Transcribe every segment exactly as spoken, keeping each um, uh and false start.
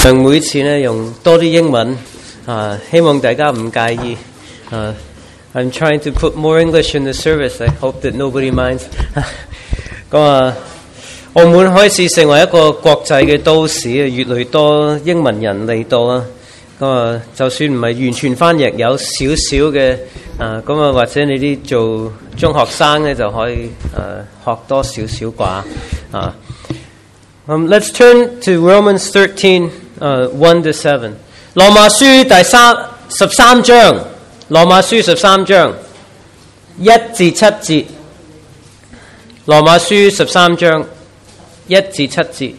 每次咧用多啲英文啊，希望大家唔介意啊。I'm trying to put more English in the service. I hope that nobody minds. 咁啊，澳門開始成為一個國際嘅都市啊，越嚟越多英文人嚟到啊。咁啊，就算唔係完全翻譯，有少少嘅啊，咁啊，或者你啲做中學生咧就可以啊學多少少啩啊。Um, let's turn to Romans thirteen, uh, one to seven. 羅馬書第三十三章，羅馬書十三章一至七節。羅馬書十三章一至七節。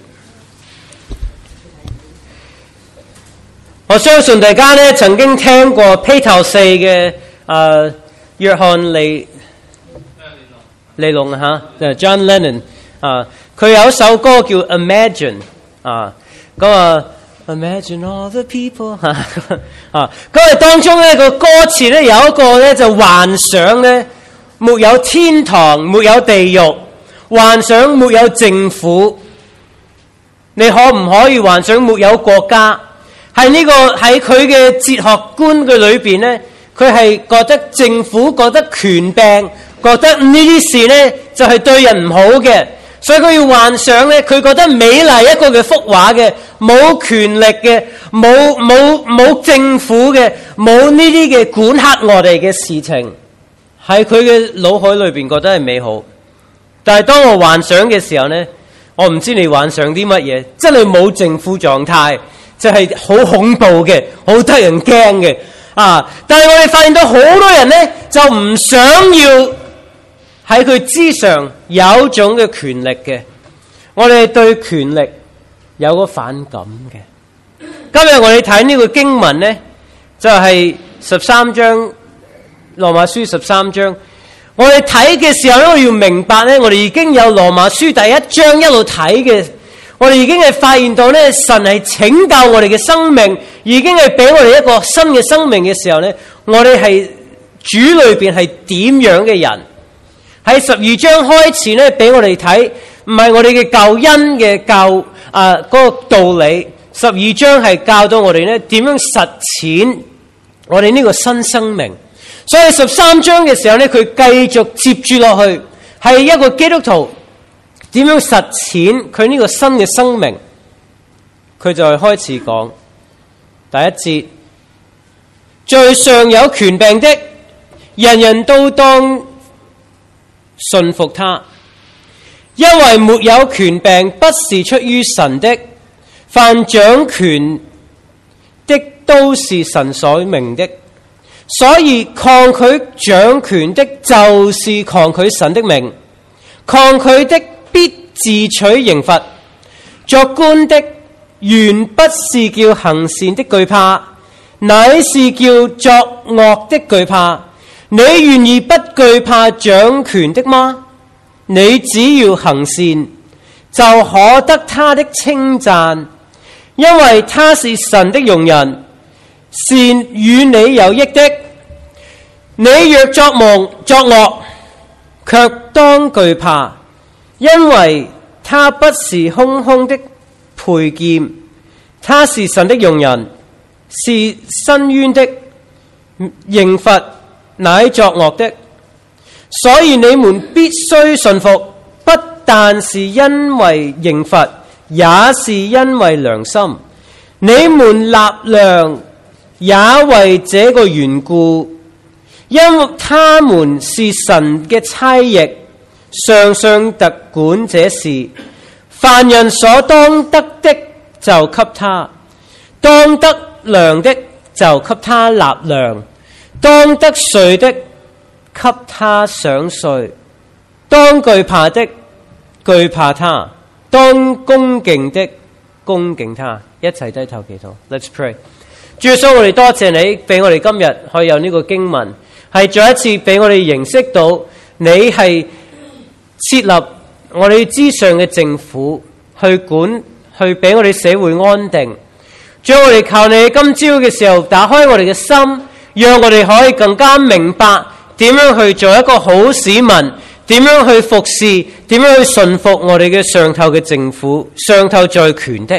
我相信大家呢曾經聽過披頭四嘅誒約翰利利龍嚇，就 John Lennon 啊，佢有一首歌叫 Imagine 啊，咁啊 Imagine all the people 嚇啊，咁啊當中呢個歌詞呢有一個呢就幻想呢沒有天堂，沒有地獄，幻想沒有政府，你可唔可以幻想沒有國家？係呢個喺佢嘅哲學觀嘅裏邊呢，佢係覺得政府覺得權柄，覺得呢啲事呢就係對人唔好嘅，所以佢要幻想呢，佢覺得美麗一個嘅幅畫嘅，冇權力嘅，冇冇冇政府嘅，冇呢啲嘅管轄我哋嘅事情，喺佢嘅腦海裏邊覺得係美好。但係當我幻想嘅時候呢，我唔知你幻想啲乜嘢，真係冇政府狀態。就係好恐怖嘅，好得人驚嘅啊！但係我哋發現到好多人呢，就唔想要喺佢之上有種嘅權力嘅。我哋對權力有個反感嘅。今日我哋睇呢個經文呢，就係十三章羅馬書十三章。我哋睇嘅時候呢，我要明白呢，我哋已經有羅馬書第一章一路睇嘅。我哋已經係發現到咧，神係拯救我哋嘅生命，已經係俾我哋一個新嘅生命嘅時候咧，我哋係主裏邊係點樣嘅人？喺十二章開始咧，俾我哋睇，唔係我哋嘅救恩嘅教啊嗰個道理。十二章係教到我哋咧點樣實踐我哋呢個新生命。所以十三章嘅時候咧，佢繼續接住落去，係一個基督徒。點樣實踐佢呢個新嘅生命？佢就係開始講第一節，在上有權柄的，人人都當順服他，因為沒有權柄不是出於神的，凡掌權的都是神所命的，所以抗拒掌權的，就是抗拒神的名，抗拒的必自取刑罰。作官的原不是叫行善的懼怕，乃是叫作惡的懼怕。你願意不懼怕掌權的嗎？你只要行善，就可得他的稱讚，因為他是神的用人，善與你有益的。你若作夢作惡，卻當懼怕，因為他不是空空的佩劍，他是神的用人，是伸冤的，刑罰乃作惡的。所以你們必須順服，不但是因為刑罰，也是因為良心。你們納糧也為這個緣故，因為他們是神嘅差役，常常特管這事。凡人所當得的就給他，當得糧的就給他納糧，當得稅的給他賞稅，當懼怕的懼怕他，當恭敬的恭敬他。一齊低頭祈禱。Let's pray。主耶穌，我哋多謝你俾我哋今日可以有呢個經文，係再一次俾我哋認識到你係設立我哋之上嘅政府去管，去俾我哋社會安定。主，我哋求你今朝嘅時候打開我哋嘅心，讓我哋可以更加明白點樣去做一個好市民，點樣去服侍，點樣去順服我哋嘅上頭嘅政府，上頭在權的。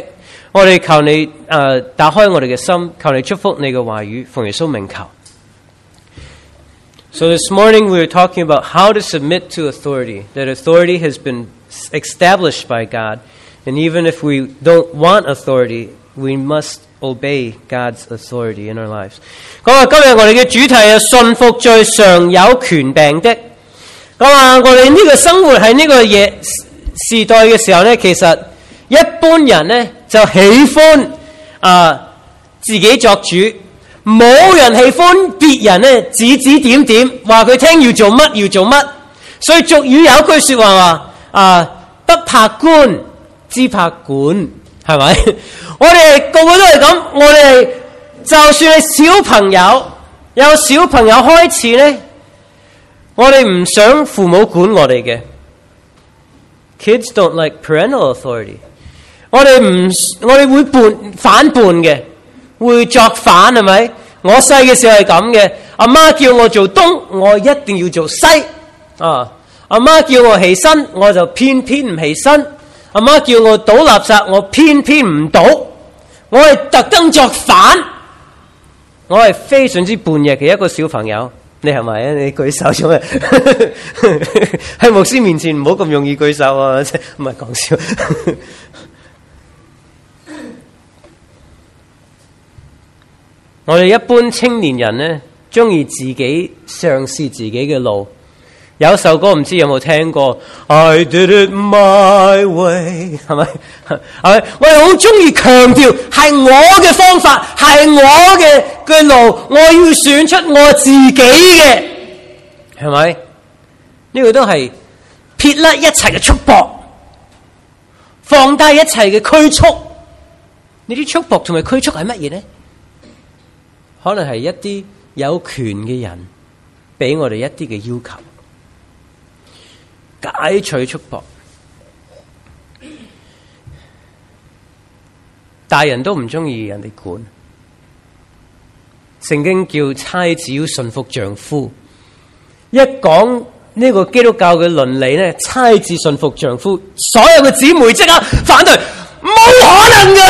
我哋求你誒、呃、打開我哋嘅心，求你祝福你嘅話語，奉耶穌名求。So this morning we were talking about how to submit to authority, that authority has been established by God, and even if we don't want authority, we must obey God's authority in our lives. 咁啊，今日我哋嘅主題係順服在上有權柄的。咁啊，我哋呢個生活喺呢個嘢時代嘅時候咧，其實一般人咧就喜歡啊、呃、自己作主，冇人喜歡別人咧指指點點，話佢聽要做乜要做乜。所以俗語有句說話話啊，不怕官，只怕管，係咪？我哋個個都係咁，我哋就算係小朋友，有小朋友開始咧，我哋唔想父母管我哋嘅。Kids don't like parental authority。我哋唔，我哋會叛反叛嘅，會作反，係咪？我細嘅時候係咁嘅，阿媽叫我做東，我一定要做西。啊，阿媽叫我起身，我就偏偏唔起身。阿媽叫我倒垃圾，我偏偏唔倒。我係特登作反，我係非常之叛逆嘅一個小朋友。你係咪啊？你舉手做咩？喺牧師面前唔好咁容易舉手啊！唔係講笑。我哋一般青年人呢，中意自己嘗試自己嘅路。有首歌唔知有冇聽過 I did it my way， 係咪？係咪？我哋好中意強調係我嘅方法，係我嘅嘅路，我要選出我自己嘅，係咪？呢個都係撇甩一切嘅束縛，放低一切嘅拘束。呢啲束縛同埋拘束係乜嘢呢？可能係一啲有權嘅人俾我哋一啲嘅要求。解除束縛，大人都唔中意人哋管。聖經叫妻子要順服丈夫，一講呢個基督教嘅倫理咧，妻子順服丈夫，所有嘅姊妹即刻反對，冇可能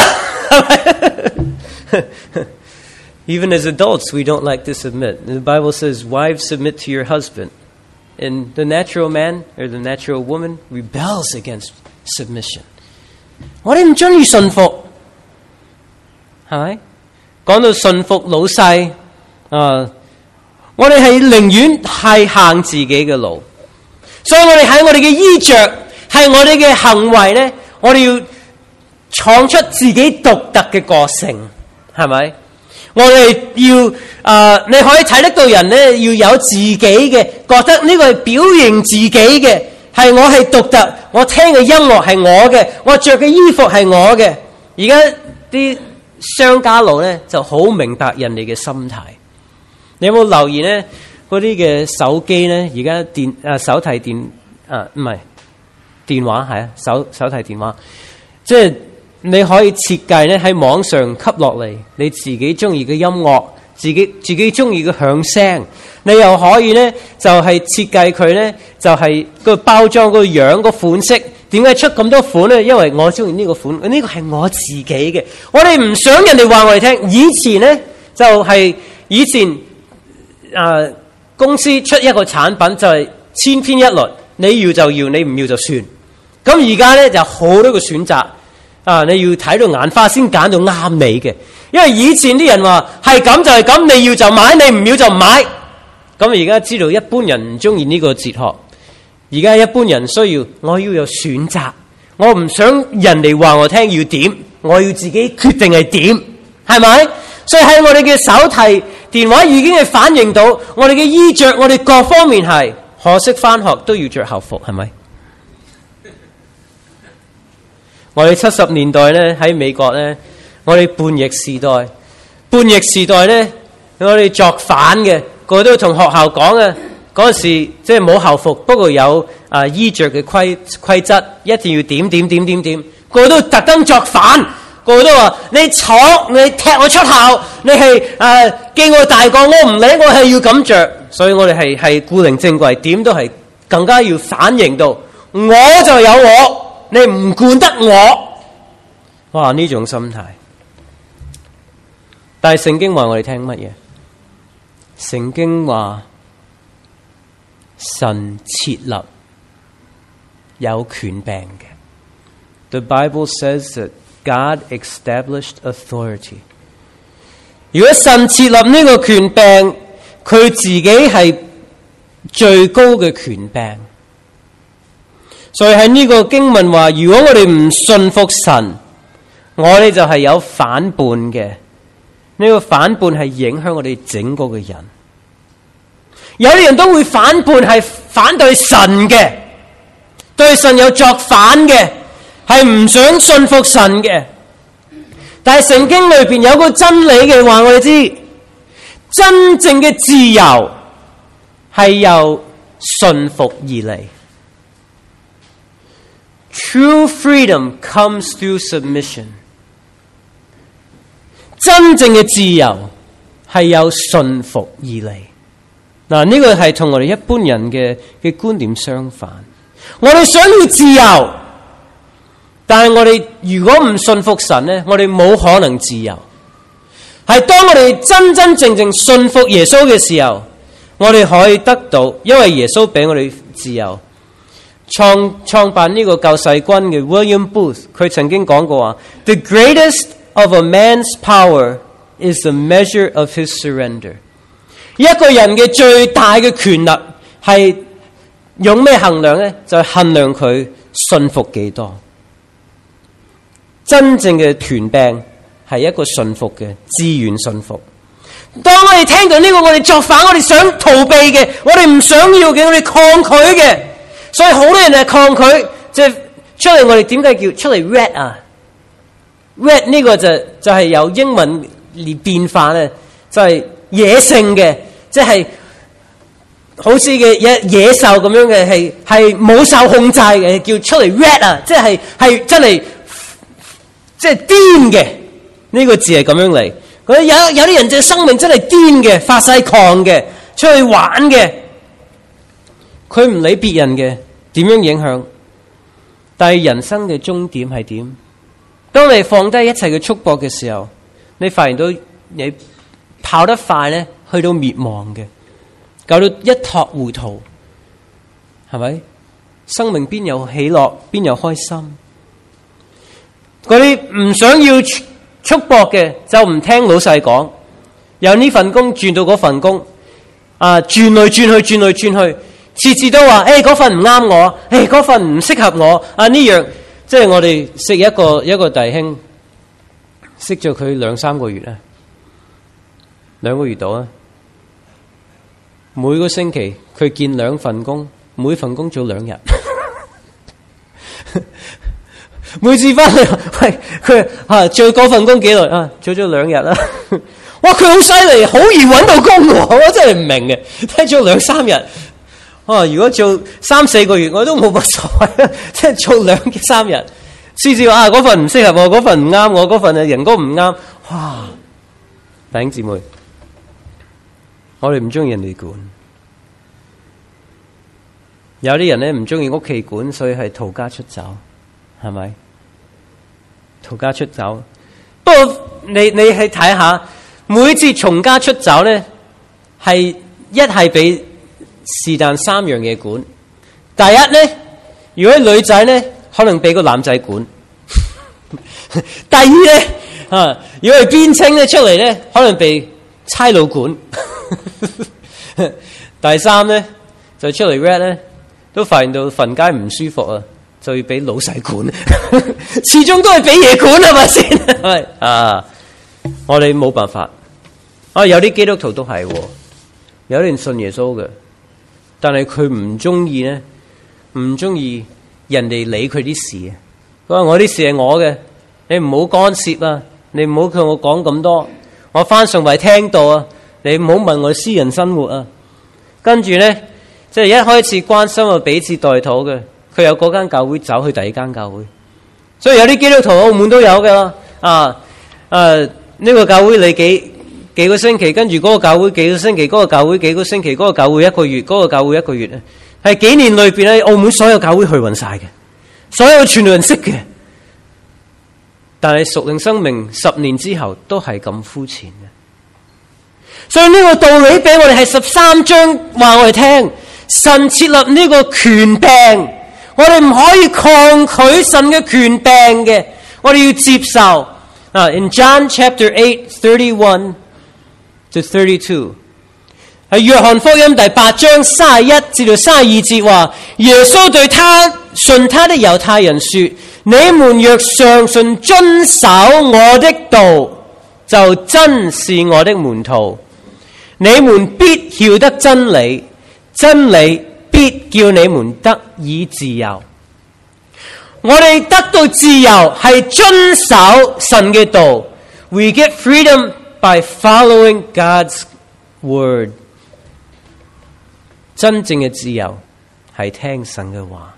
㗎，係咪？Even as adults, we don't like to submit. The Bible says, "Wives, submit to your husband." And the natural man or the natural woman rebels against submission. 我哋唔中意順服，係咪？講到順服老細，啊、呃，我哋係寧願係行自己嘅路。所以我哋喺我哋嘅衣着，係我哋嘅行為咧，我哋要闖出自己獨特嘅個性，係咪？我哋要誒、呃，你可以睇得到人咧，要有自己嘅，覺得呢個係表現自己嘅，係我係獨特，我聽嘅音樂係我嘅，我着嘅衣服係我嘅。而家啲商家佬咧就好明白人哋嘅心態。你有冇留意咧？嗰啲嘅手機咧，而家電誒手提電啊，唔係電話係啊，手手提電話，即係。你可以設計咧喺網上吸落嚟，你自己中意嘅音樂，自己自己中意嘅響聲，你又可以咧就係、是、設計佢咧就係、是、個包裝個樣個款式。點解出咁多款咧？因為我中意呢個款，呢、這個係我自己嘅。我哋唔想人哋話我哋聽。以前咧就係、是、以前啊、呃、公司出一個產品就係千篇一律，你要就要，你唔要就算。咁而家咧就好多個選擇。啊！你要睇到眼花先揀到啱你嘅，因為以前啲人話係咁就係咁，你要就買，你唔要就唔買。咁而家知道一般人唔中意呢個哲學，而家一般人需要我要有選擇，我唔想人哋話我聽要點，我要自己決定係點，係咪？所以喺我哋嘅手提電話已經係反映到我哋嘅衣着，我哋各方面係，可惜返學都要着校服，係咪？我哋七十年代咧喺美國咧，我哋叛逆時代，叛逆時代咧，我哋作反嘅，個個都同學校講嘅，嗰陣時即係冇校服，不過有啊衣着嘅規規則，一定要點點點點點，個個都特登作反，個個都話你闖，你踢我出校，你係誒記我大過，我唔理，我係要咁着，所以我哋係係固定正軌，點都係更加要反映到我就有我。你唔管得我， 哇！呢種心態，但係聖經話我哋聽乜嘢？聖經話神設立有權柄嘅。The Bible says that God established authority. 如果神設立呢個權柄，佢自己係最高嘅權柄。所以喺呢個經文話，如果我哋唔信服神，我哋就係有反叛嘅。呢個反叛係影響我哋整個嘅人。有啲人都會反叛，係反對神嘅，對神有作反嘅，係唔想信服神嘅。但係聖經裏邊有個真理嘅話，我哋知真正嘅自由係由信服而嚟。True freedom comes through submission. 真正嘅自由係由信服而嚟。嗱，呢個係同我哋一般人嘅嘅觀點相反。我哋想要自由，但係我哋如果唔信服神呢，我哋冇可能自由。係當我哋真真正正信服耶穌嘅時候，我哋可以得到，因為耶穌俾我哋自由。創創辦呢個救世軍嘅 William Booth， 佢曾經講過話 ：The greatest of a man's power is the measure of his surrender。一個人嘅最大嘅權力係用咩衡量呢？就係衡量佢信服幾多。真正嘅權柄係一個信服嘅，自願信服。當我哋聽到呢個，我哋作反，我哋想逃避嘅，我哋唔想要嘅，我哋抗拒嘅。所以好多人係抗拒，即係出嚟我哋點解叫出嚟 red 啊 ？red 呢個就就係由英文而變化咧，就係野性嘅，即係好似嘅野野獸咁樣嘅，係係冇受控制嘅，叫出嚟 red 啊！即係係真係即係癲嘅，呢個字係咁樣嚟。佢有有啲人嘅生命真係癲嘅，發晒狂嘅，出去玩嘅。佢唔理別人嘅點樣影響，但係人生嘅終點係點？當你放低一切嘅束縛嘅時候，你發現到你跑得快咧，去到滅亡嘅，搞到一塌糊塗，係咪？生命邊有喜樂，邊有開心？嗰啲唔想要束縛嘅，就唔聽老細講，由呢份工轉到嗰份工，啊，轉來轉去，轉來轉去。次次都話，誒嗰份唔啱我，誒嗰份唔適合我，啊呢樣，即係我哋識一個一個弟兄，識咗佢兩三個月啦，兩個月到啊。每個星期佢見兩份工，每份工做兩日，每次翻嚟，喂佢啊做嗰份工幾耐啊？做咗兩日啦。哇！佢好犀利，好易揾到工喎，我真係唔明嘅，聽咗兩三日。哦，如果做三四個月我都冇乜所謂，即係做兩三日，次次話啊嗰份唔適合我，嗰份唔啱我，嗰份啊人工唔啱，哇！弟兄姊妹，我哋唔中意人哋管，有啲人咧唔中意屋企管，所以係逃家出走，係咪？逃家出走，不過你你去睇下，每次從家出走咧，係一係俾。是但三樣嘢管。第一咧，如果女仔咧，可能俾個男仔管。第二咧，啊，如果係邊青咧出嚟咧，可能被差佬管。第三咧，就出嚟 red 咧，都發現到瞓街唔舒服啊，就要俾老細管。始終都係俾嘢管係咪先？係啊，我哋冇辦法。啊，有啲基督徒都係，有啲人信耶穌嘅。但係佢唔中意咧，唔中意人哋理佢啲事啊！佢話我啲事係我嘅，你唔好干涉啊！你唔好向我講咁多，我翻崇拜聽到啊！你唔好問我私人生活啊！跟住咧，即係一開始關心啊，彼此代禱嘅，佢有嗰間教會走去第二間教會，所以有啲基督徒澳門都有嘅啦。啊啊，呢個教會你幾？幾個星期，跟住嗰個教會幾個星期，嗰個教會幾個星期，嗰個教會一個月，嗰個教會一個月咧，係幾年裏邊咧，澳門所有教會去勻晒嘅，所有傳道人識嘅。 但係屬靈生命十年之後都係咁膚淺嘅。所以呢個道理俾我哋係十三章話我哋聽，神設立呢個權柄，我哋唔可以抗拒神嘅權柄嘅，我哋要接受。啊 ，in John chapter eight thirty-one to thirty-two， 喺約翰福音第八章三十一至到三十二節話，耶穌對他信他的猶太人說：你們若常信遵守我的道，就真是我的門徒。你們必曉得真理，真理必叫你們得以自由。我哋得到自由係遵守神嘅道。We get freedom by following God's word。真正嘅自由係聽神嘅話。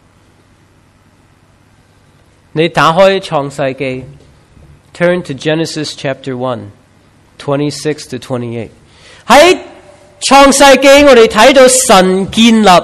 你打開創世記 ，Turn to Genesis chapter one, twenty-six to twenty-eight。喺創世記，我哋睇到神建立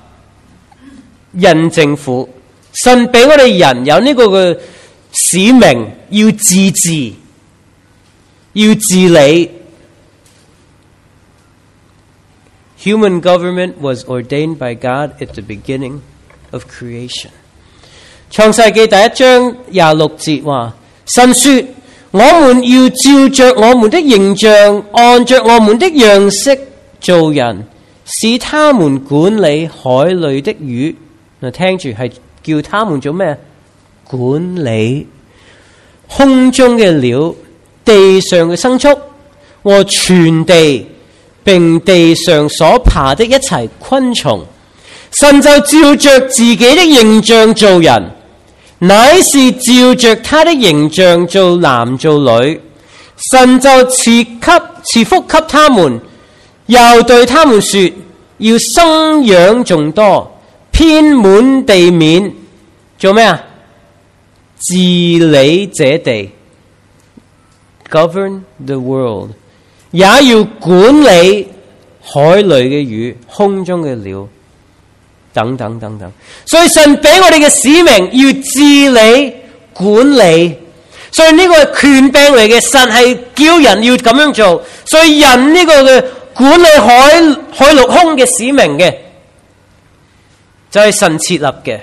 人政府，神俾我哋人有呢個嘅使命，要自治，要治理。Human government was ordained by God at the beginning of creation。創世記第一章廿六節話：神說，我們要照着我們的形象，按着我們的樣式做人，使他們管理海裏的魚。嗱，聽住係叫他們做咩？管理空中嘅鳥、地上嘅牲畜和全地，並地上所爬的一切昆蟲。神就照着自己的形象做人，乃是照着他的形象做男做女。神就賜給賜福給他們，又對他們說：要生養眾多，遍滿地面。做咩啊？治理這地 ，govern the world， 也要管理海裏嘅魚、空中嘅鳥，等等等等。所以神俾我哋嘅使命要治理管理，所以呢個係權柄嚟嘅。神係叫人要咁樣做，所以人呢個嘅管理海海陸空嘅使命嘅，就係神設立嘅。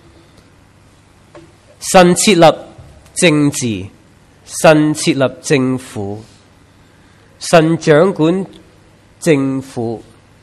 神設立政治，神設立政府，神掌管政府。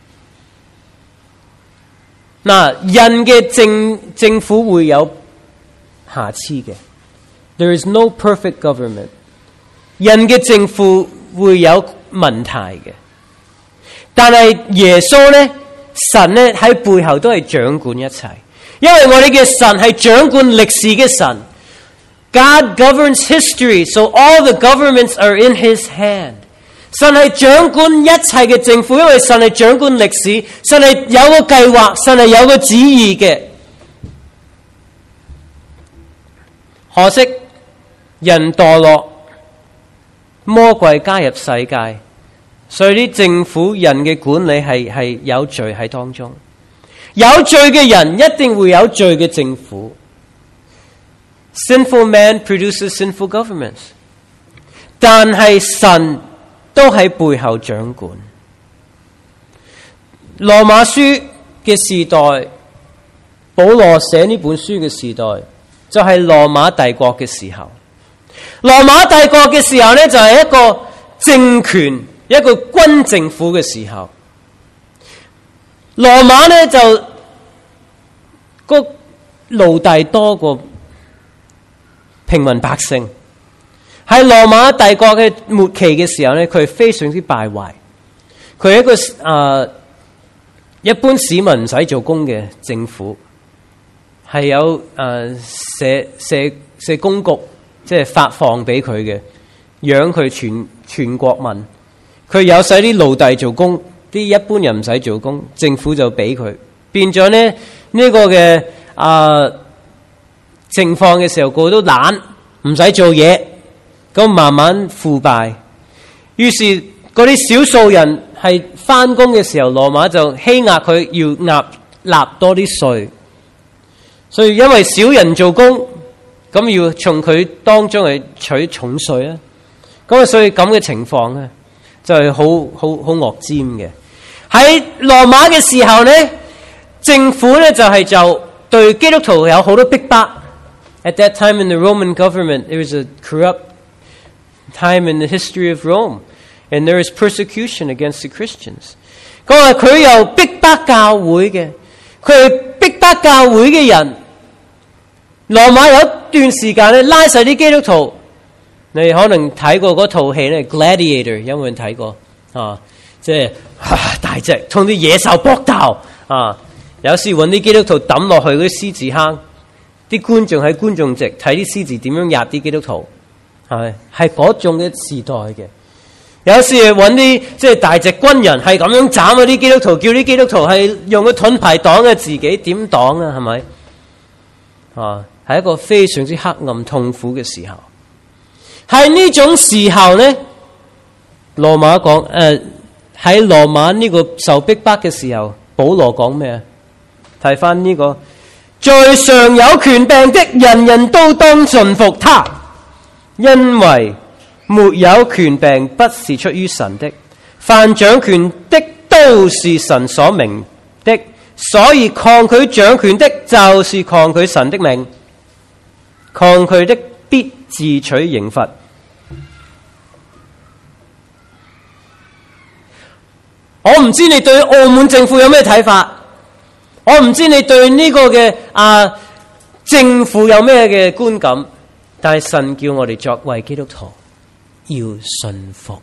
嗱，人嘅政政府會有瑕疵嘅。There is no perfect government。人嘅政府會有問題嘅，但係耶穌咧，神咧喺背後都係掌管一切。因為我哋嘅神係掌管歷史嘅神。God governs history, so all the governments are in His hand。神係掌管一切嘅政府，因為神係掌管歷史，神係有個計劃，神係有個旨意嘅。可惜人墮落，魔鬼加入世界，所以啲政府人嘅管理係係有罪喺當中。有罪嘅人一定會有罪嘅政府。Sinful man produces sinful governments， 但係神都喺背後掌管。羅馬書嘅時代，保羅寫呢本書嘅時代，就係羅馬帝國嘅時候。羅馬帝國嘅時候呢，就係一個政權，一個軍政府嘅時候。羅馬呢，就個奴隸多過平民百姓。喺羅馬帝國嘅末期嘅時候呢，佢係非常之敗壞。佢係一個誒、呃、一般市民唔使做工嘅政府，係有誒、呃、社社社工局，即係發放俾佢嘅，養佢全全國民。佢有使啲奴隸做工，啲一般人唔使做工，政府就俾佢。變咗呢呢、這個嘅誒、呃、情況嘅時候，個個都懶，唔使做嘢。咁慢慢腐敗，於是嗰啲少數人係返工嘅時候，羅馬就欺壓佢，要納納多啲稅。所以因為少人做工， 咁要從佢當中去取重稅啊。咁啊，所以咁嘅情況咧，就係好好好惡尖嘅。喺羅馬嘅時候咧，政府咧就係就對基督徒有好多逼迫。At that time in the Roman government, it was a corrupt time in the history of Rome, and there is persecution against the Christians. 佢話佢又逼迫教會嘅，佢係逼迫教會嘅人。羅馬有一段時間咧，拉晒啲基督徒。你可能睇過嗰套戲咧，《Gladiator》，有冇人睇過啊？即係大隻同啲野獸搏鬥啊！有時揾啲基督徒抌落去嗰啲獅子坑，啲觀眾喺觀眾席睇啲獅子點樣壓啲基督徒，係咪？係嗰種嘅時代嘅。有時揾啲即係大隻軍人係咁樣斬嗰啲基督徒，叫啲基督徒係用個盾牌擋嘅，自己點擋啊？係咪？啊，係一個非常之黑暗痛苦嘅時候。喺呢種時候咧，羅馬講誒喺羅馬呢個受逼迫嘅時候，保羅講咩啊？睇翻呢個，在上有權柄的，人人都當順服他，因為沒有權柄不是出於神的，凡掌權的都是神所命的，所以抗拒掌權的，就是抗拒神的命，抗拒的必自取刑罰。我唔知你對澳門政府有咩睇法，我唔知你對呢個嘅啊政府有咩嘅觀感，但係神叫我哋作為基督徒要順服，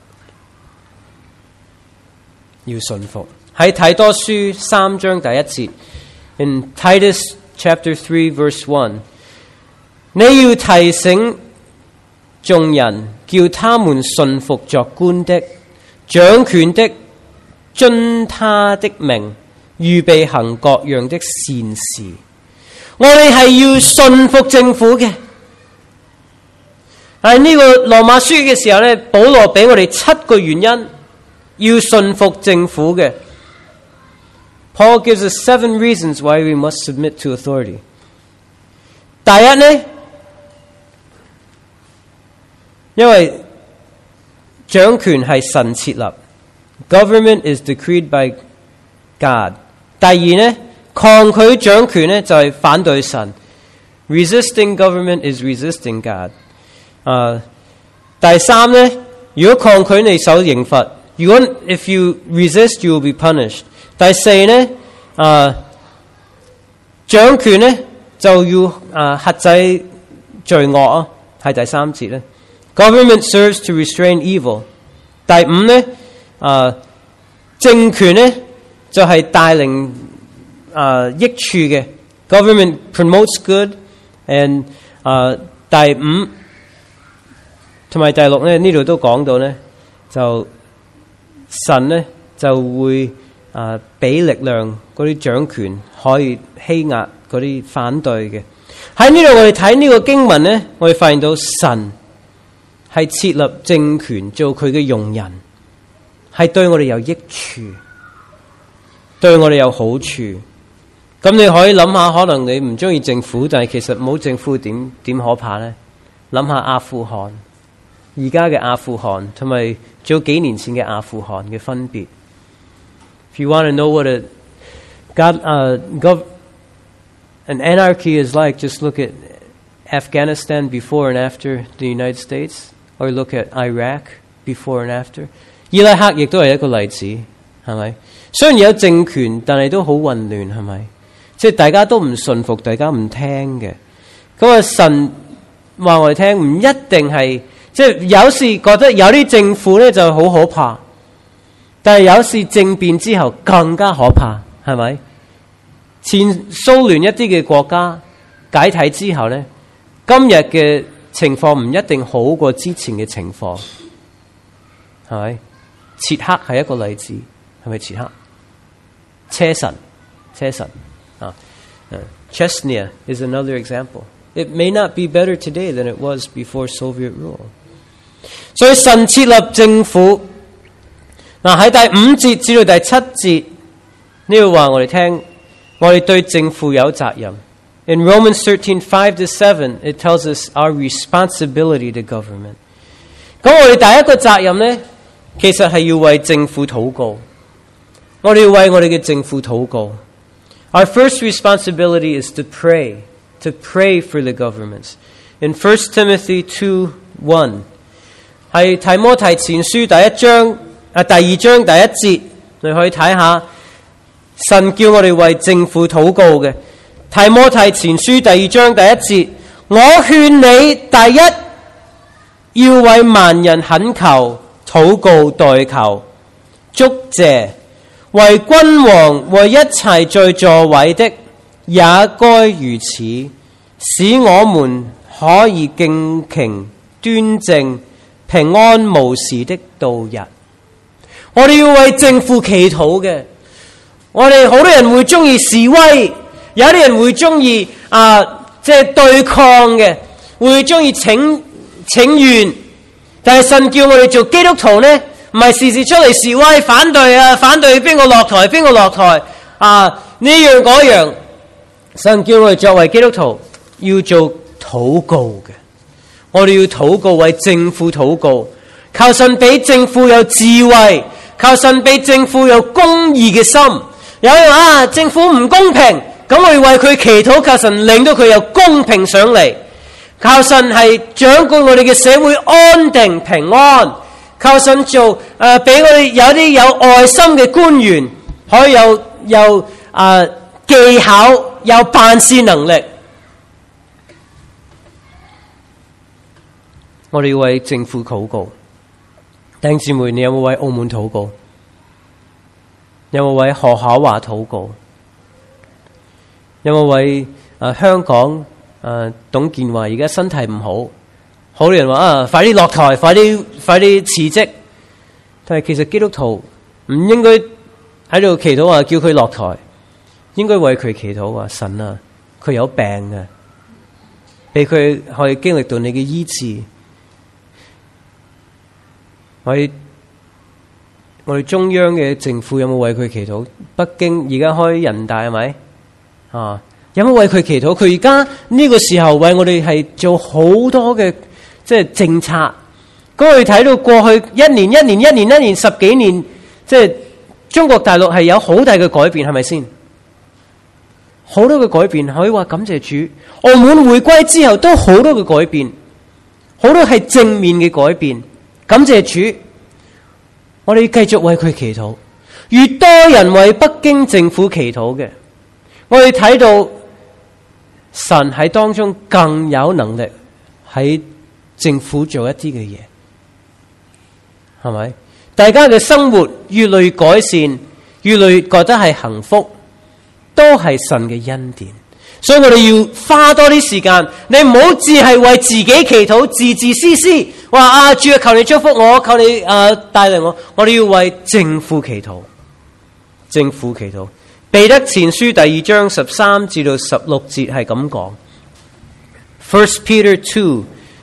要順服。喺提多書三章第一節 ，in Titus chapter three verse one， 你要提醒眾人，叫他們順服作官的、掌權的，遵他的命，預備行各樣的善事。我哋係要順服政府嘅。喺呢個羅馬書嘅時候咧，保羅俾我哋七個原因要順服政府嘅。Paul gives us seven reasons why we must submit to authority. 第一呢，因為掌權係神設立。Government is decreed by God. 第二呢，抗拒掌權呢就係反對神。Resisting government is resisting God. 啊，第三呢，如果抗拒你受刑罰。如果 if you resist, you will be punished. 第四呢，啊，掌權呢就要啊克制罪惡啊，係第三節咧。Government serves to restrain evil. 第五呢。啊，政權呢就係帶領啊益處嘅。Government promotes good and 啊第五同埋第六咧呢度都講到呢，就神呢就會啊俾力量嗰啲掌權可以欺壓嗰啲反對嘅。喺呢度我哋睇呢個經文呢，我哋發現到神係設立政權做佢嘅用人。係對我哋有益處，對我哋有好處。咁你可以諗下，可能你唔中意政府，但係其實冇政府點點可怕呢？諗下阿富汗，而家嘅阿富汗同埋早幾年前嘅阿富汗嘅分別。If you want to know what a God, uh, gov, an anarchy is like, just look at Afghanistan before and after the United States, or look at Iraq before and after. 伊拉克亦都係一個例子，係咪？雖然有政權，但係都好混亂，係咪？即係大家都唔順服，大家唔聽嘅。咁啊，神話我哋聽，唔一定係，即係有時覺得有啲政府咧就好可怕，但係有時政變之後更加可怕，係咪？前蘇聯一啲嘅國家解體之後咧，今日嘅情況唔一定好過之前嘅情況，係咪？捷克係一個例子，係咪捷克？車臣，車臣啊 ，Chechnya is another example. It may not be better today than it was before Soviet rule. 所以神設立政府，嗱喺第五節至到第七節呢度話我哋聽，我哋對政府有責任。 In Romans thirteen, five to seven, it tells us our responsibility to government. 咁我哋第一個責任呢，其實係要為政府禱告。我哋要為我哋嘅政府禱告。Our first responsibility is to pray, to pray for the governments. In First Timothy two one, 係提摩太前書第一章啊第二章第一節，你可以睇下神叫我哋為政府禱告嘅。提摩太前書第二章第一節，我勸你第一要為萬人懇求、禱告、代求、祝謝，為君王、為一切在座位的，也該如此，使我們可以敬虔、端正、平安無事的度日。我哋要為政府祈禱嘅。我哋好多人會中意示威，有啲人會中意啊，即係對抗嘅，會中意請請願。但係神叫我哋做基督徒呢，唔係時時出嚟示威反對啊，反對邊個落台邊個落台啊呢樣嗰樣。神叫我哋作為基督徒要做禱告嘅，我哋要禱告，為政府禱告，求神俾政府有智慧，求神俾政府有公義嘅心。有人啊，政府唔公平，咁我哋為佢祈禱，求神令到佢有公平上嚟。求神係掌管我哋嘅社會安定平安。求神做誒，俾、呃、我哋有啲有愛心嘅官員，可以有有啊、呃、技巧，有辦事能力。我哋要為政府禱告。弟兄姊妹，你有冇為澳門禱告？有冇為何巧華禱告？有冇為、呃、香港誒、呃、董建華而家身體唔好，好多人話啊，快啲落台，快啲快啲辭職。但係其實基督徒唔應該喺度祈禱話叫佢落台，應該為佢祈禱話神啊，佢有病嘅，俾佢可以經歷到你嘅醫治。我哋我哋中央嘅政府有冇為佢祈禱？北京而家開人大係咪啊？有冇為佢祈禱？佢而家呢個時候為我哋係做好多嘅即係政策。咁我哋睇到過去一年、一年、一年、一年十幾年，即係中國大陸係有好大嘅改變，係咪先？好多嘅改變可以話感謝主。澳門回歸之後都好多嘅改變，好多係正面嘅改變。感謝主，我哋繼續為佢祈禱。越多人為北京政府祈禱嘅，我哋睇到神喺當中更有能力喺政府做一啲嘅嘢，係咪？大家嘅生活越嚟越改善，越嚟越覺得係幸福，都係神嘅恩典。所以我哋要花多啲時間，你唔好只係為自己祈禱，自自私私，話啊主啊，求你祝福我，求你誒帶領我。我哋要為政府祈禱，政府祈禱。彼得前書第二章十三至到十六節係咁講。First Peter two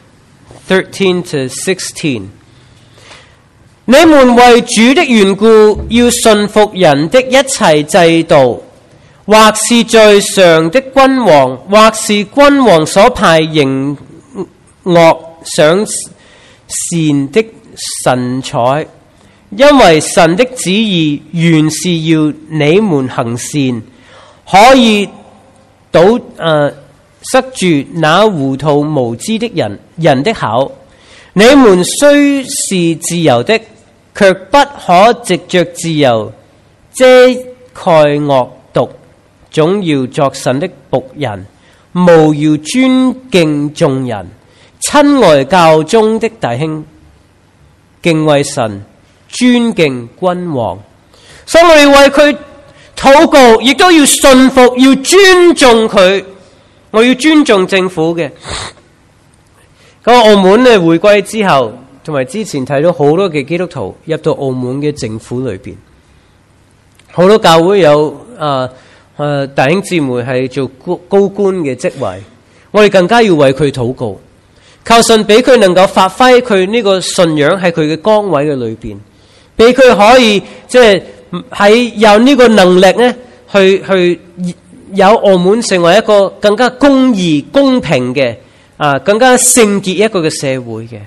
thirteen to sixteen， 你們為主的緣故，要順服人的一切制度。或是在上的君王，或是君王所派刑惡賞善的臣宰，因為神的旨意原是要你們行善，可以堵呃塞住那糊塗無知的人人的口。你們雖是自由的，卻不可藉着自由遮蓋惡毒。總要作神的僕人，務要尊敬眾人，親愛教中的弟兄，敬畏神，尊敬君王。所以我哋為佢禱告，亦都要順服，要尊重佢。我要尊重政府嘅。咁澳門咧回歸之後，同埋之前睇到好多嘅基督徒入到澳門嘅政府裏邊，好多教會有啊。誒、呃，弟兄姊妹係做高高官嘅職位，我哋更加要為佢禱告，求神俾佢能夠發揮佢呢個信仰喺佢嘅崗位嘅裏邊，俾佢可以即係喺有呢個能力咧，去去有澳門成為一個更加公義、公平嘅啊，更加聖潔一個嘅社會嘅。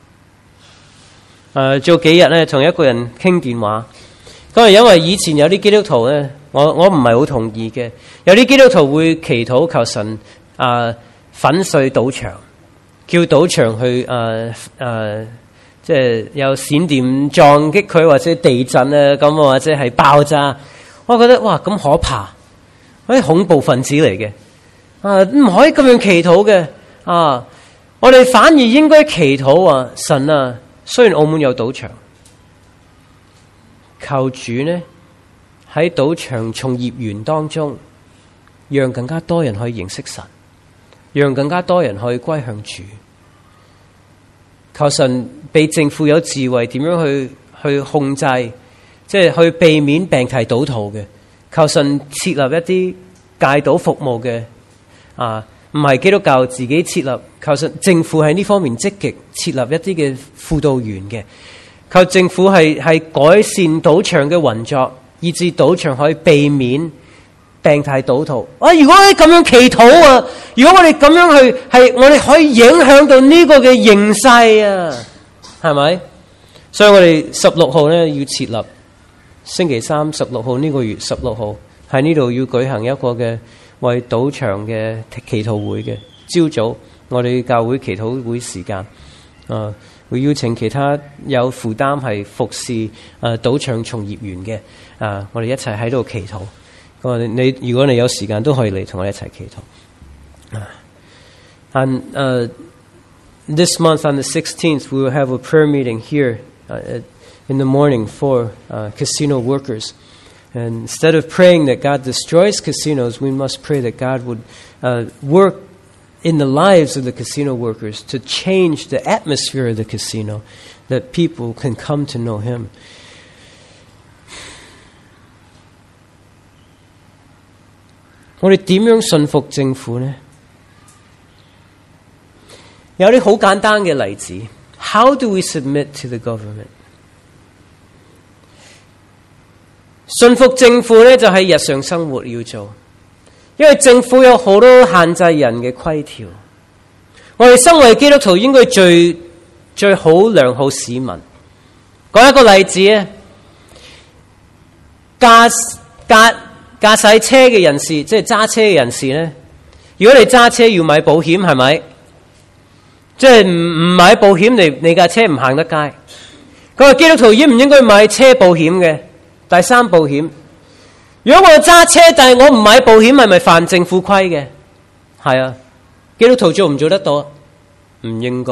誒，早幾日咧，同一個人傾電話，咁係因為以前有啲基督徒咧，我我唔係好同意嘅，有啲基督徒會祈禱求神啊粉碎賭場，叫賭場去誒誒。啊啊即係有閃電撞擊佢，或者地震啊咁，或者係爆炸。我覺得哇咁可怕，嗰啲恐怖分子嚟嘅啊，唔可以咁樣祈禱嘅啊！我哋反而應該祈禱啊，神啊，雖然澳門有賭場，求主呢喺賭場從業員當中，讓更加多人可以認識神，讓更加多人可以歸向主。求神俾政府有智慧，點樣去去控制，即係去避免病態賭徒嘅。求神設立一啲戒賭服務嘅，啊，唔係基督教自己設立。求神政府喺呢方面積極設立一啲嘅輔導員嘅。求政府係係改善賭場嘅運作，以致賭場可以避免病態賭徒。啊，如果你咁樣祈禱啊，如果我哋咁樣去，係我哋可以影響到呢個嘅形勢啊，係咪？所以我哋十六號咧要設立星期三十六號呢個月十六號喺呢度要舉行一個嘅為賭場嘅祈禱會嘅。朝早我哋教會祈禱會時間，啊，會邀請其他有負擔係服侍誒賭場從業員嘅，啊，我哋一齊喺度祈禱。你如果你有時間都可以嚟同我哋一齊祈禱。And uh, this month on the sixteenth, we will have a prayer meeting here uh, in the morning for uh, casino workers. And instead of praying that God destroys casinos, we must pray that God would uh, work in the lives of the casino workers to change the atmosphere of the casino, that people can come to know Him. 我哋點樣信服政府呢？有啲好簡單嘅例子。How do we submit to the government？ 信服政府呢，就係日常生活要做，因為政府有好多限制人嘅規條。我哋身為基督徒應該最最好良好市民。講一個例子啊，駕駕駕駛車嘅人士，即係揸車嘅人士咧。如果你揸車要買保險，係咪？即係唔唔買保險，你你架車唔行得街。咁啊，基督徒應唔應該買車保險嘅？第三保險。如果我揸車，但係我唔買保險，係咪犯政府規嘅？係啊，基督徒做唔做得到？唔應該。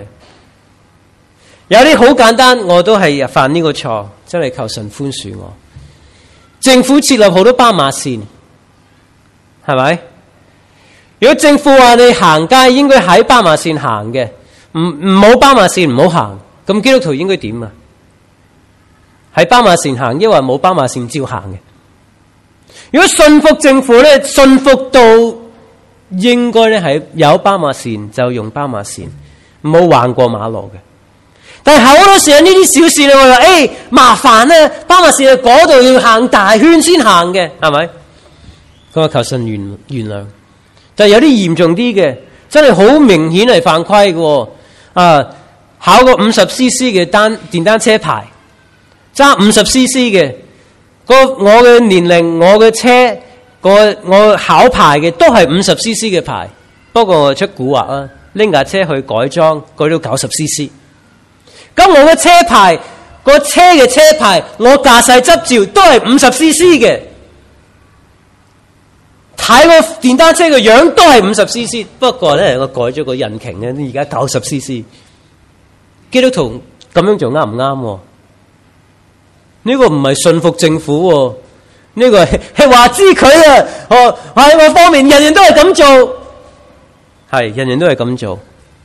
有啲好簡單，我都係犯呢個錯，真係求神寬恕我。政府設立好多斑馬線，係咪？如果政府話你行街應該喺斑馬線行嘅，唔唔好斑馬線唔好行，咁基督徒應該點啊？喺斑馬線行，抑或冇斑馬線照行嘅？如果信服政府咧，信服到應該咧係有斑馬線就用斑馬線，唔好橫過馬路嘅。但係好多時候呢啲小事你話誒麻煩咧，斑馬線喺嗰度要行大圈先行嘅，係咪？咁啊求神原原諒。但係有啲嚴重啲嘅，真係好明顯係犯規嘅。啊，考個五十 C C 嘅單電單車牌，揸五十 C C 嘅，個我嘅年齡，我嘅車，個我考牌嘅都係五十 C C 嘅牌，不過我出蠱惑啦，拎架車去改裝，改到九十 C C。咁我嘅車牌，個車嘅車牌，我駕駛執照都係五十 C C 嘅，睇個電單車嘅樣都係五十 C C， 不過咧我改咗個引擎咧，而家九十 C C。基督徒咁樣做啱唔啱？呢個唔係信服政府，呢個係係話知佢啊！哦，喺我方面，人人都係咁做，係人人都係咁做。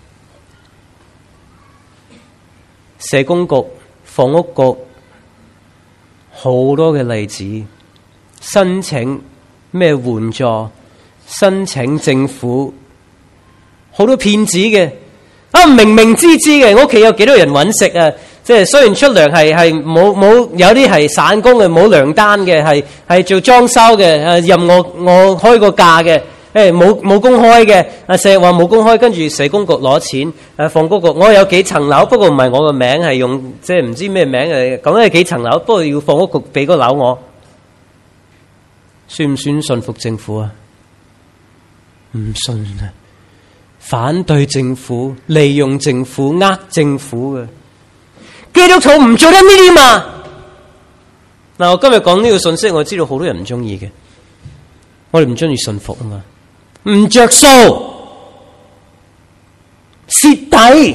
社工局、房屋局好多嘅例子，申請咩援助，申請政府好多騙子嘅啊！明明知知嘅，我屋企有幾多人揾食啊？ 即係雖然出糧係係冇冇有啲係散工嘅，冇糧單嘅，係係做裝修嘅，誒任我我開個價嘅，誒冇冇公開嘅，啊成日話冇公開，跟住社工局攞錢，誒房屋局我有幾層樓，不過唔係我個名，係用即係唔知咩名嘅，講係幾層樓，不過要房屋局俾個樓我，算唔算信服政府啊？唔信啊！反對政府，利用政府，呃政府嘅。基督徒唔做得呢啲嘛？嗱，我今日講呢個信息，我知道好多人唔中意嘅。我哋唔中意信服啊嘛，唔着數，蝕底，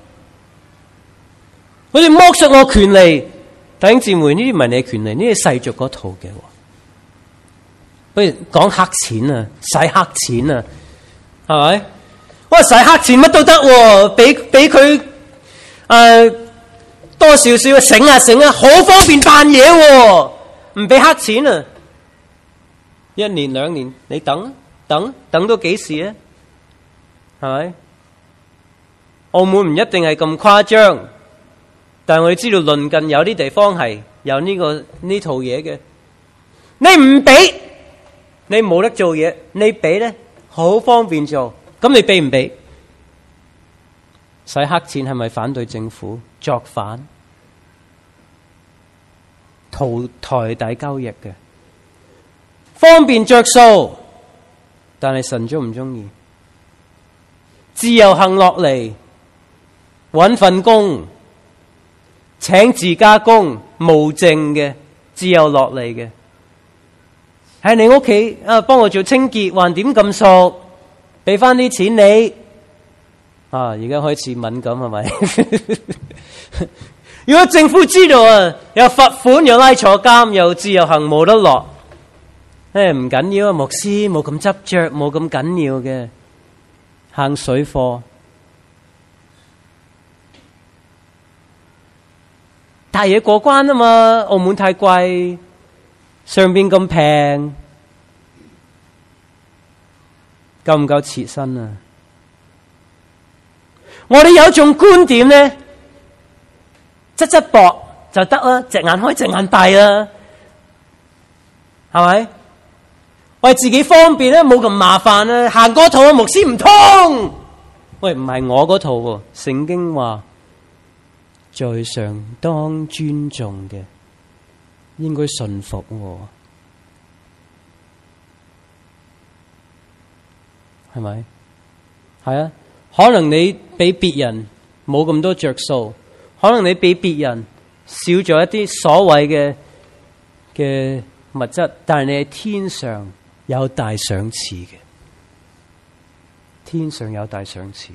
好似剝削我權利。弟兄姊妹，呢啲唔係你嘅權利，呢啲係世俗嗰套嘅。不如講黑錢啊，使黑錢啊，係咪？我話使黑錢乜都得，俾俾佢誒。多少少醒下醒下，好方便辦嘢喎，唔俾黑錢啊！一年兩年，你等等等到幾時啊？係咪？澳門唔一定係咁誇張，但係我哋知道鄰近有啲地方係有呢個呢套嘢嘅。你唔俾，你冇得做嘢；你俾咧，好方便做。咁你俾唔俾？使黑錢係咪反對政府作反、圖台底交易嘅？方便着數，但係神中唔中意？自由行落嚟，搵份工，請自家工，無證嘅，自由落嚟嘅，喺你屋企啊，幫我做清潔，還點咁熟？俾翻啲錢你。啊！而家開始敏感係咪？如果政府知道啊，有罰款，又拉坐監，又自由行冇得落，誒唔緊要啊！牧師冇咁執着，冇咁緊要嘅，行水貨。大嘢過關啊嘛！澳門太貴，上邊咁平，夠唔夠切身啊？我哋有種觀點咧，側側膊就得啦，隻眼開隻眼閉啦，係咪？為自己方便咧，冇咁麻煩啦。行嗰套牧師唔通？喂，唔係我嗰套喎，聖經話在上當尊重嘅，應該順服喎，係咪？係啊。可能你比別人冇咁多着數，可能你比別人少咗一啲所謂嘅嘅物質，但係你喺天上有大賞賜嘅，天上有大賞賜。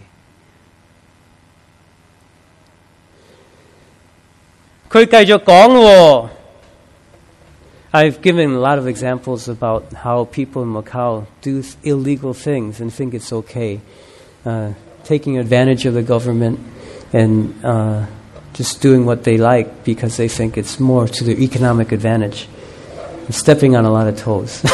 佢繼續講喎 ，I've given a lot of examples about how people in Macau do illegal things and think it's okay. Uh, taking advantage of the government and uh, just doing what they like because they think it's more to their economic advantage. And stepping on a lot of toes.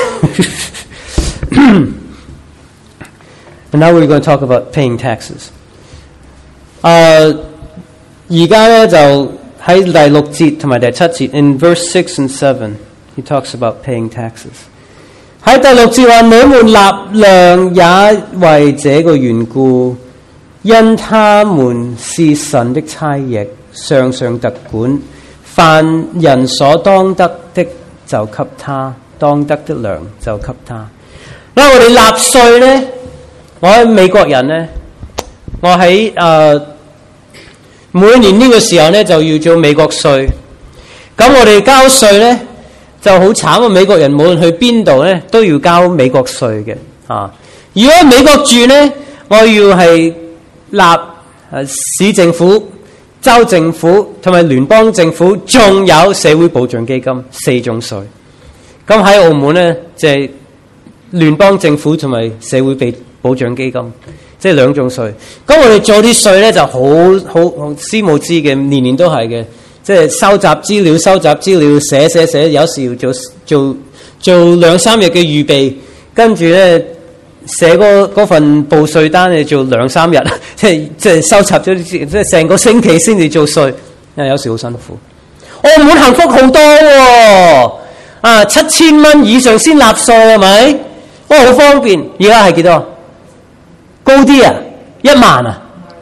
And now we're going to talk about paying taxes. 誒，而家咧就喺第六節同埋第七節 in verse six and seven, he talks about paying taxes. 喺第六節話，你們納糧也為這個緣故，因他們是神的差役，常常特管，凡人所當得的就給他，當得的糧就給他。嗱，我哋納稅咧，我喺美國人咧，我喺誒、呃、每年呢個時候咧就要做美國稅，咁我哋交稅咧。就好慘啊！美國人無論去邊度咧，都要交美國稅嘅啊！如果喺美國住咧，我要係納誒市政府、州政府同埋聯邦政府，仲有社會保障基金四種稅。咁喺澳門咧，就係、是、聯邦政府同埋社會保保障基金，即係兩種稅。咁我哋做啲稅咧就好好私募資嘅，年年都係嘅。即係收集資料、收集資料、寫寫寫，有時要做做做兩三日嘅預備，跟住咧寫嗰份報稅單，你做兩三日，即係即係收集咗，即係成個星期先至做稅， 因為有時好辛苦。澳門幸福好多喎，啊七千蚊以上先納稅係咪？哇好方便。而家係幾多？高啲啊？一萬啊？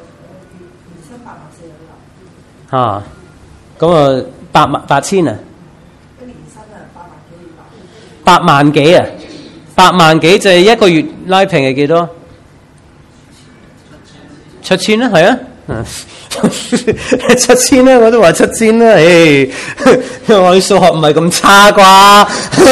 啊，咁啊八萬八千啊？八萬幾啊？八萬幾就係一個月拉平係幾多？七千啦，係啊。七千啦，我都話七千啦，唉，我啲數學唔係咁差啩，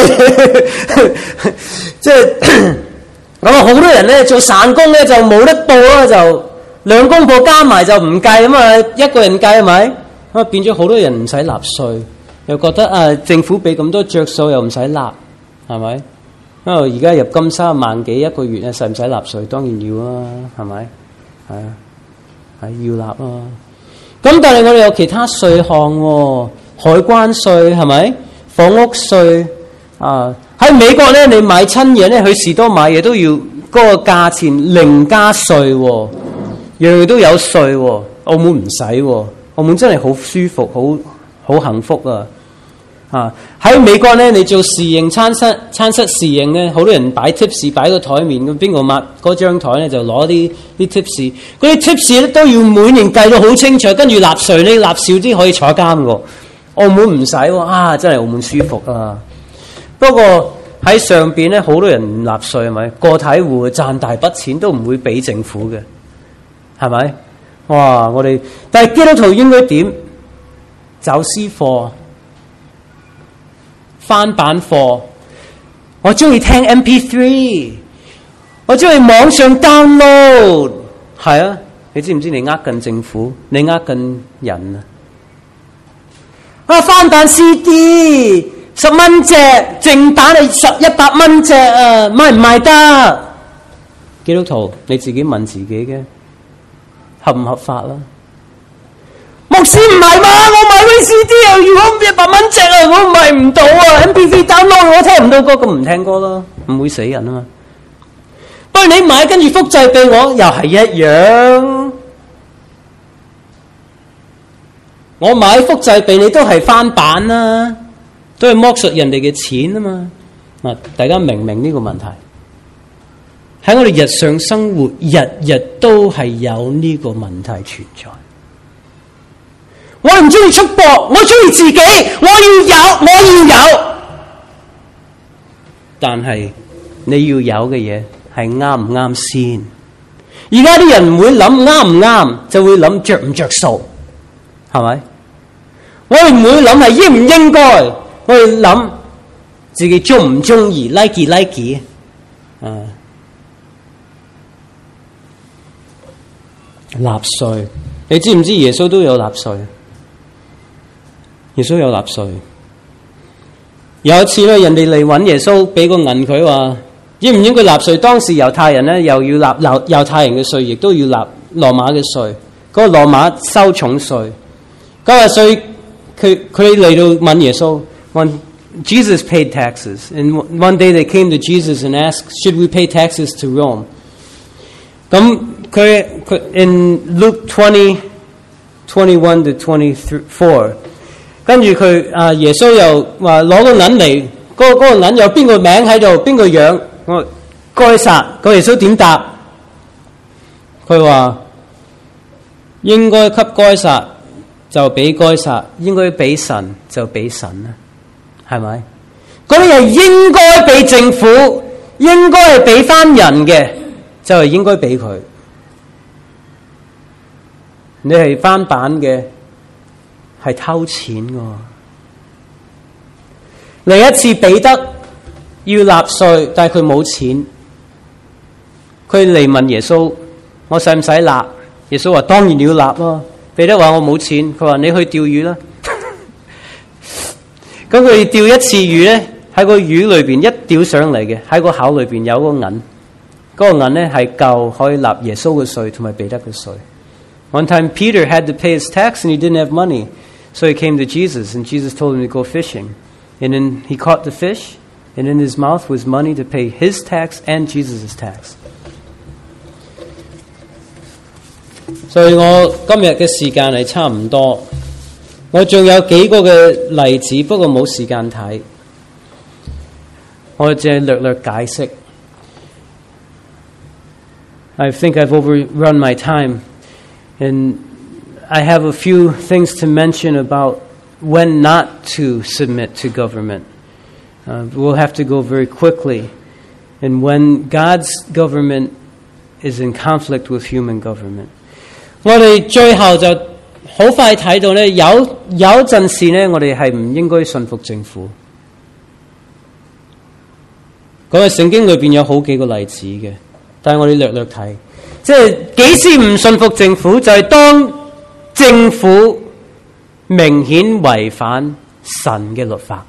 即係咁啊！好多人咧做散工咧就冇得報啦，就兩公婆加埋就唔計咁啊，一個人計係咪？咁啊變咗好多人唔使納稅，又覺得啊政府俾咁多着數又唔使納，係咪？因為而家入金三萬幾一個月啊，使唔使納稅？當然要啦，係咪？係啊。係要納啊！咁但係我哋有其他稅項喎，海關稅係咪？房屋稅啊！喺美國咧，你買親嘢咧，去士多買嘢都要嗰個價錢另加稅喎，樣樣都有稅喎。澳門唔使喎，澳門真係好舒服，好好幸福啊！啊！喺美國咧，你做侍應餐室餐室侍應咧，好多人擺 tips 擺個台面，咁邊個抹嗰張台咧就攞啲啲 tips，嗰啲 tips 咧都要每年計到好清楚，跟住納稅咧納少啲可以坐監喎。澳門唔使喎，啊真係澳門舒服啊！不過喺上邊咧，好多人唔納稅係咪？個體戶賺大筆錢都唔會俾政府嘅，係咪？哇！我哋但係基督徒應該點？走私貨。翻版貨，我中意聽 M P 三，我中意網上 download， 係啊，你知唔知你呃緊政府，你呃緊人啊？啊，翻版 C D 十蚊隻，正版係十一百蚊隻啊，賣唔賣得？基督徒你自己問自己嘅，合唔合法啦？牧師唔係嘛？我買 V C D 啊，如果一百蚊隻啊，我買唔到啊 ！M P 三 download 我聽唔到歌，咁唔聽歌咯，唔會死人啊嘛。不過你買跟住複製俾我，又係一樣。我買複製俾你都係翻版啦、啊，都係剝削人哋嘅錢啊嘛。嗱，大家明唔明呢個問題？喺我哋日常生活，日日都係有呢個問題存在。我唔中意束縛，我中意自己，我要有，我要有。但係你要有嘅嘢係啱唔啱先？而家啲人唔會諗啱唔啱，就會諗着唔着數，係咪？我哋唔會諗係應唔應該，我哋諗自己中唔中意 ，like like 啊。納稅，你知唔知耶穌都有納稅？耶穌有納稅。有一次咧，人哋嚟揾耶穌，俾個銀佢話，應唔應該納稅？當時猶太人咧又要納猶猶太人嘅稅，亦都要納羅馬嘅稅。嗰個羅馬收重稅。咁啊，所以佢佢嚟到問耶穌。When Jesus paid taxes, and one day they came to Jesus and asked, "Should we pay taxes to Rome?" 咁佢佢 in Luke twenty twenty one to twenty four。跟住佢啊，耶穌又話攞個銀嚟，嗰、嗰個嗰個銀有邊個名喺度，邊個樣？我該撒。個耶穌點答？佢話應該給該撒就俾該撒，應該俾神就俾神啦，係咪？嗰啲係應該俾政府，應該係俾翻人嘅，就係應該俾佢。你係翻版嘅。係偷錢嘅。另一次彼得要納稅，但係佢冇錢，佢嚟問耶穌：我使唔使納？耶穌話：當然要納咯。彼得話：我冇錢。佢話：你去釣魚啦。咁佢釣一次魚咧，喺個魚裏邊一釣上嚟嘅，喺個口裏邊有個銀，嗰、嗰個銀咧係夠可以納耶穌嘅稅同埋彼得嘅稅。One time Peter had to pay his tax and he didn't have money. So he came to Jesus, and Jesus told him to go fishing. And then he caught the fish, and in his mouth was money to pay his tax and Jesus' tax. 所以我今日嘅時間係差唔多， 我仲有幾個嘅例子，不過冇時間睇，我淨係略略解釋。I think I've overrun my time, and I have a few things to mention about when not to submit to government. Uh, we'll have to go very quickly. And when God's government is in conflict with human government. 我哋最後就好快睇到咧，有有陣時咧，我哋係唔應該順服政府。嗰個聖經裏邊有好幾個例子嘅，但係我哋略略睇，即係幾時唔順服政府，就係、是、當政府明顯違反神嘅律法，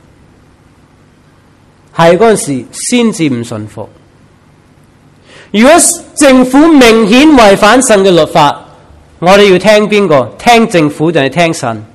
係嗰陣時先至唔順服。如果政府明顯違反神嘅律法，我哋要聽邊個？聽政府定係聽神？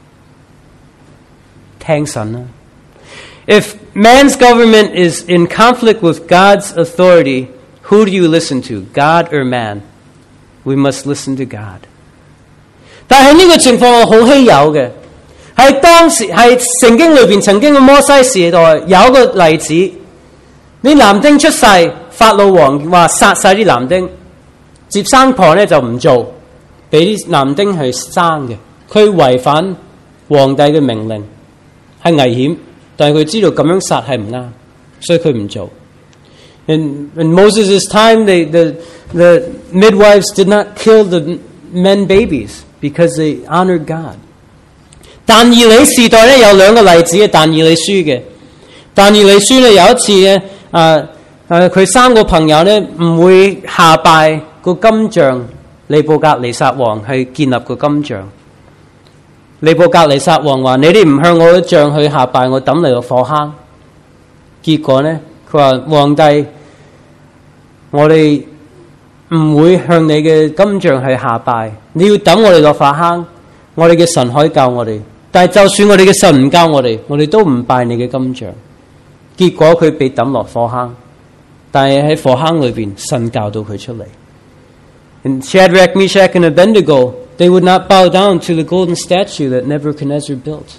聽神啦。If man's government is in conflict with God's authority, who do you listen to, God or man? We must listen to God. 但係呢個情況好稀有嘅，喺當時喺聖經裏邊曾經嘅摩西時代有一個例子，你男丁出世。法老王話殺晒啲男丁，接生婆咧就唔做，俾啲男丁係生嘅。佢違反皇帝嘅命令，係危險，但係佢知道咁樣殺係唔啱，所以佢唔做。In, in Moses' time, they, the, the midwives did not kill the men babies because they honored God. 但以理時代咧有兩個例子嘅，但以理書嘅。但以理書咧有一次咧啊。誒佢、呃、三個朋友咧唔會下拜個金像尼布甲尼撒王，去建立個金像。尼布甲尼撒王話：你哋唔向我嘅像去下拜，我抌你落火坑。結果咧，佢話皇帝，我哋唔會向你嘅金像去下拜，你要抌我哋落火坑。我哋嘅神可以教我哋，但係就算我哋嘅神唔教我哋，我哋都唔拜你嘅金像。結果佢被抌落火坑。但係喺火坑裏邊，神教導佢出嚟。And Shadrach, Meshach, and Abednego, they would not bow down to the golden statue that Nebuchadnezzar built.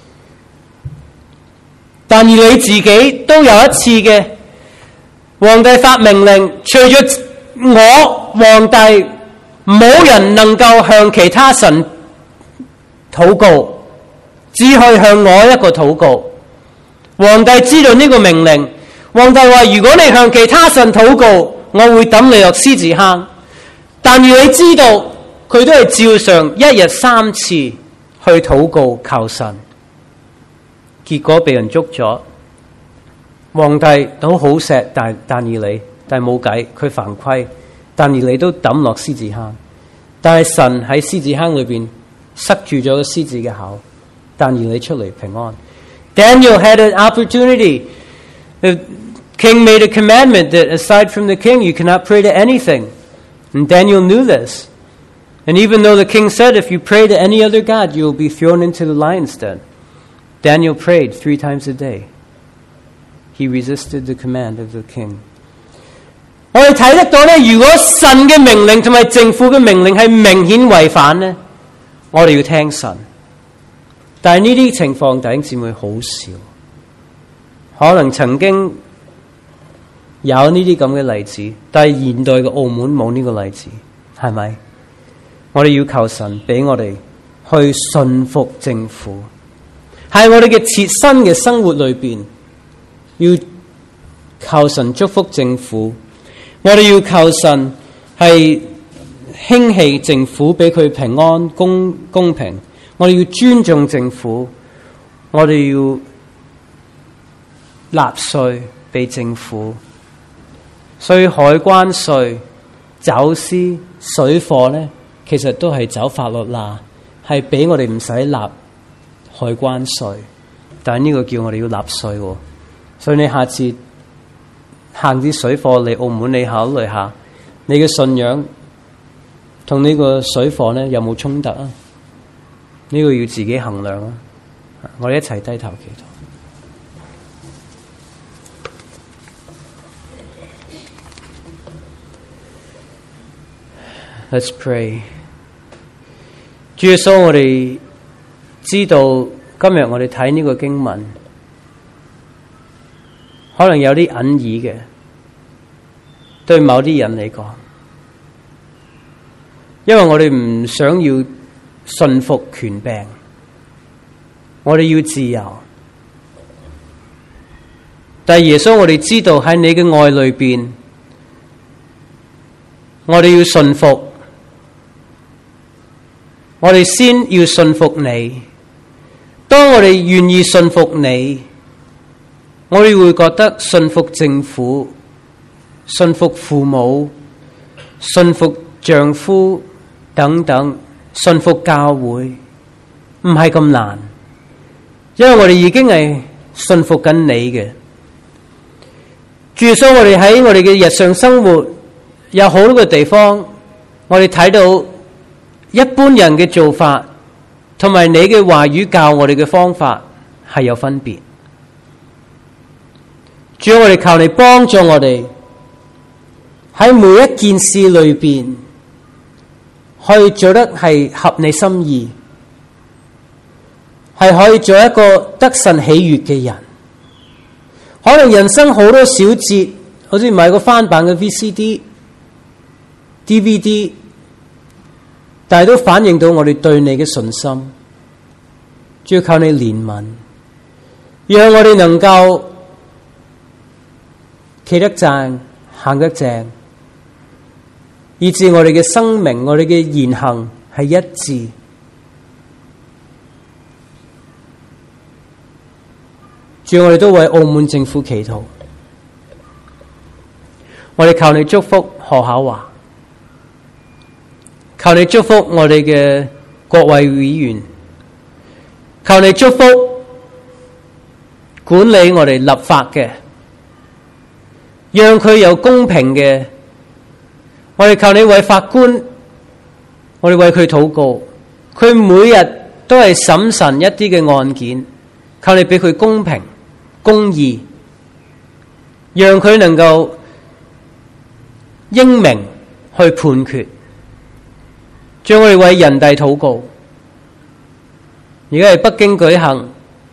但以理自己都有一次嘅，皇帝發命令，除咗我皇帝，冇人能夠向其他神禱告，只可以向我一個禱告。皇帝知道呢個命令。皇帝話：如果你向其他神禱告，我會抌你落獅子坑。但如你知道，佢都係照常一日三次去禱告求神。結果被人捉咗，皇帝都好錫但但以理，但係冇計，佢犯規，但以理都抌落獅子坑。但係神喺獅子坑裏邊塞住咗個獅子嘅口，但以理出嚟平安。Daniel had an opportunity. The king made a commandment that aside from the king, you cannot pray to anything. And Daniel knew this. And even though the king said, if you pray to any other god, you will be thrown into the lion's den, Daniel prayed three times a day. He resisted the command of the king. 我哋睇得到咧，如果神嘅命令同埋政府嘅命令係明顯違反咧，我哋要聽神。但係呢啲情況，弟兄姊妹好少。可能曾經有呢啲咁嘅例子，但係現代嘅澳門冇呢個例子，係咪？我哋要求神俾我哋去順服政府，喺我哋嘅切身嘅生活裏邊，要求神祝福政府。我哋要求神係興起政府，俾佢平安公公平。我哋要尊重政府，我哋要納稅俾政府，所以海關稅、走私、水貨咧，其實都係走法律罅，係俾我哋唔使納海關稅。但係呢個叫我哋要納稅喎，所以你下次行啲水貨嚟澳門，你考慮下你嘅信仰同呢個水貨咧有冇衝突啊？呢、這個要自己衡量啊！我哋一齊低頭祈禱。Let's pray. 主耶穌，我哋知道今日我哋睇呢個經文，可能有啲隱耳嘅，對某啲人嚟講，因為我哋唔想要順服權柄，我哋要自由。但係耶穌，我哋知道喺你嘅愛裏邊，我哋要順服，我哋先要順服你。當我哋願意順服你，我哋會覺得順服政府、順服父母、順服丈夫等等，順服教會唔係咁難，因為我哋已經係順服緊你嘅。主，所以我哋喺我哋嘅日常生活有好多個地方，我哋睇到一般人嘅做法同埋你嘅話語教我哋嘅方法係有分別。主，我哋求你幫助我哋喺每一件事裏邊可以做得係合你心意，係可以做一個得神喜悅嘅人。可能人生好多小節，好似買個翻版嘅 V C D、D V D， 但係都反映到我哋對你嘅信心。主要靠你憐憫，讓我哋能夠企得正、行得正，以致我哋嘅生命、我哋嘅言行係一致。主，我哋都為澳門政府祈禱，我哋求你祝福何巧華，求你祝福我哋嘅國會議員，求你祝福管理我哋立法嘅，讓佢有公平嘅。我哋求你為法官，我哋為佢禱告，佢每日都係審慎一啲嘅案件，求你俾佢公平公義，讓佢能夠英明去判決。將我哋為人大禱告，而家係北京舉行，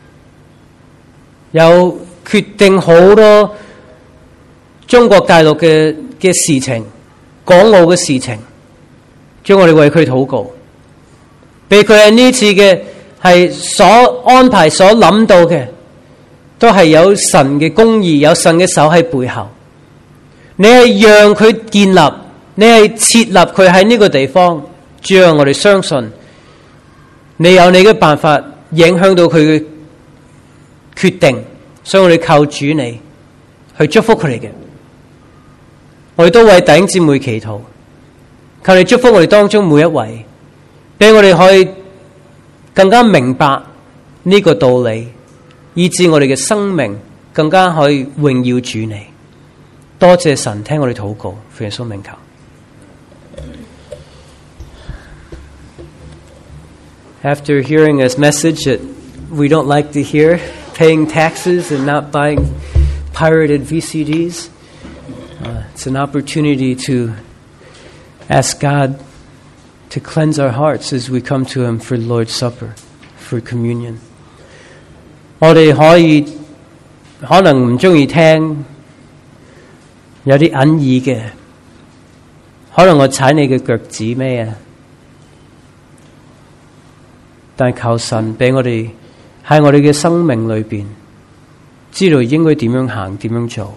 有決定好多中國大陸嘅嘅事情，港澳嘅事情，將我哋為佢禱告，俾佢喺呢次嘅係所安排所諗到嘅，都係有神嘅公義，有神嘅手喺背後。你係讓佢建立，你係設立佢喺呢個地方，主要我哋相信你有你嘅辦法影響到佢嘅決定，所以我哋靠主你去祝福佢哋嘅。我哋都為弟兄姊妹祈禱，求你祝福我哋當中每一位，俾我哋可以更加明白呢個道理，以致我哋嘅生命更加可以榮耀主你。多謝神聽我哋禱告，奉耶穌名求。After hearing this message that we don't like to hear, paying taxes and not buying pirated V C Ds, uh, it's an opportunity to ask God to cleanse our hearts as we come to Him for Lord's Supper, for communion. 我哋可以可能唔中意聽，有啲隱耳嘅，可能我踩你嘅腳趾咩啊？但係求神俾我哋喺我哋嘅生命裏邊，知道應該點樣行，點樣做。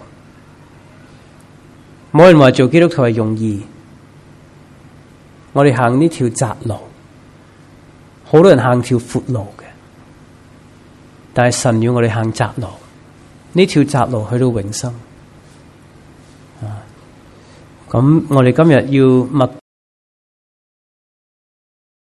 冇人話做基督徒係容易，我哋行呢條窄路，好多人行條闊路嘅，但係神要我哋行窄路，呢條窄路去到永生。啊，咁我哋今日要默